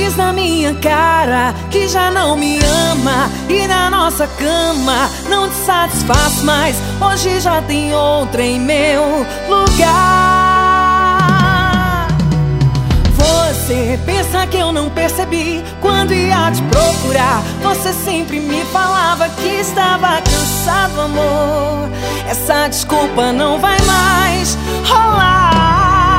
diz na minha cara que já não me ama e na nossa cama não te satisfaz mais. Hoje já tem outra em meu lugar. Você pensa que eu não percebi quando ia te procurar? Você sempre me falava que estava cansado, amor. Essa desculpa não vai mais rolar.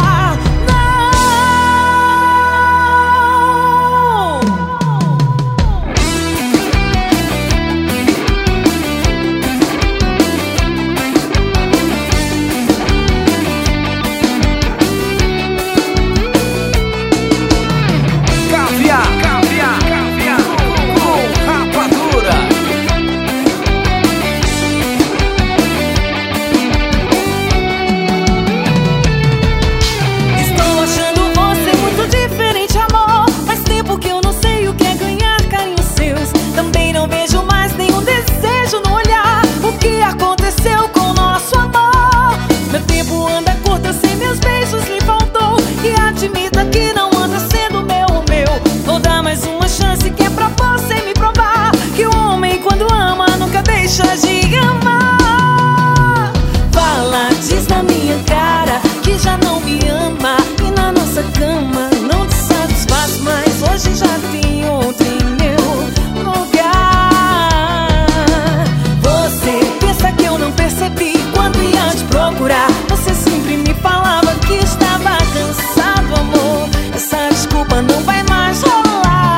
Admita que não anda sendo meu. Vou dar mais uma chance que é pra você me provar que o homem quando ama nunca deixa de amar. Fala, diz na minha cara que já não me ama e na nossa cama não te satisfaz mais. Hoje já tem outro em meu lugar. Você pensa que eu não percebi quando ia te procurar? Você sempre me falava que estava cansado, amor. Essa desculpa não vai mais rolar.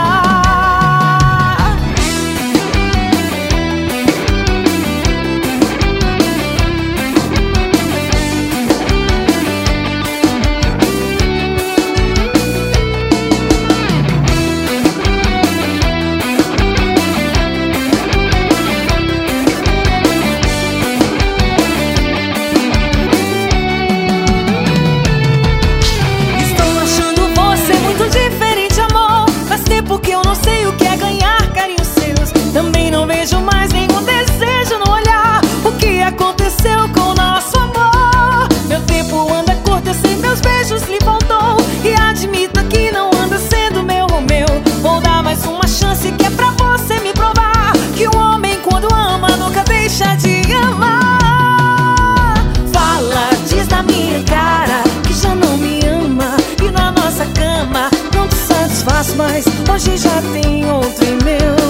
Porque eu não sei o que é ganhar carinhos seus. Também não vejo mais nenhum desejo no olhar. O que aconteceu com o nosso amor? Meu tempo anda curto, eu sei meus beijos lhe faltou. E admita que não anda sendo meu. Vou dar mais uma chance que é pra você me provar que o homem quando ama nunca deixa de amar. Fala, diz na minha cara que já não me ama e na nossa cama não te satisfaz mais. Hoje já tem outro em meu